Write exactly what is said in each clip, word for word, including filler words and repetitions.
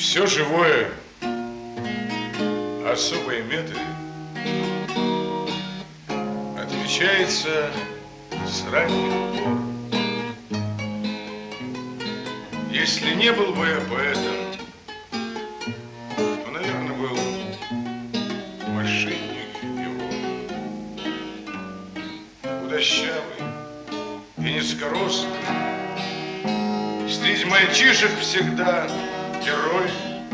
Все живое особой метой отличается с ранних пор. Если не был бы я поэтом, то, наверное, был мошенник его, худощавый и низкорослый, среди мальчишек всегда герой,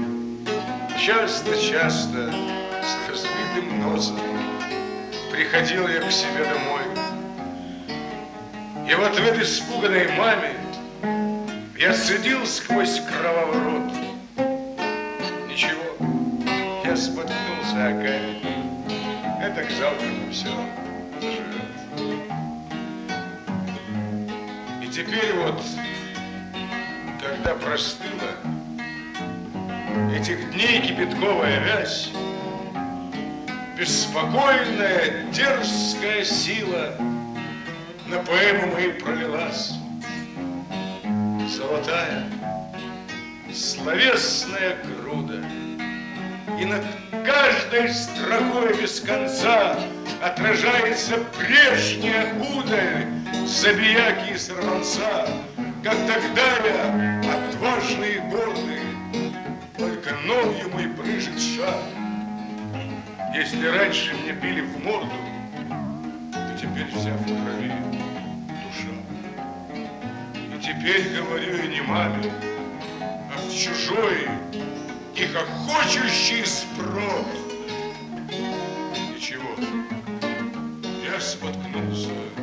часто-часто с разбитым носом приходил я к себе домой. И в ответ испуганной маме я цедил сквозь кровавый рот: ничего, я споткнулся о камень, это к завтраку все заживет. И теперь вот, когда простыла этих дней кипятковая вязь, беспокойная, дерзкая сила на поэму моей пролилась. Золотая, словесная груда, и над каждой строкой без конца отражается прежняя удаль забияки и сорванца, как тогда я, отважный и гордый, только новью мой брыжет шаг. Если раньше мне били в морду, то теперь вся в крови душа. И теперь говорю я не маме, а в чужой и хохочущий сброд. Ничего, я споткнулся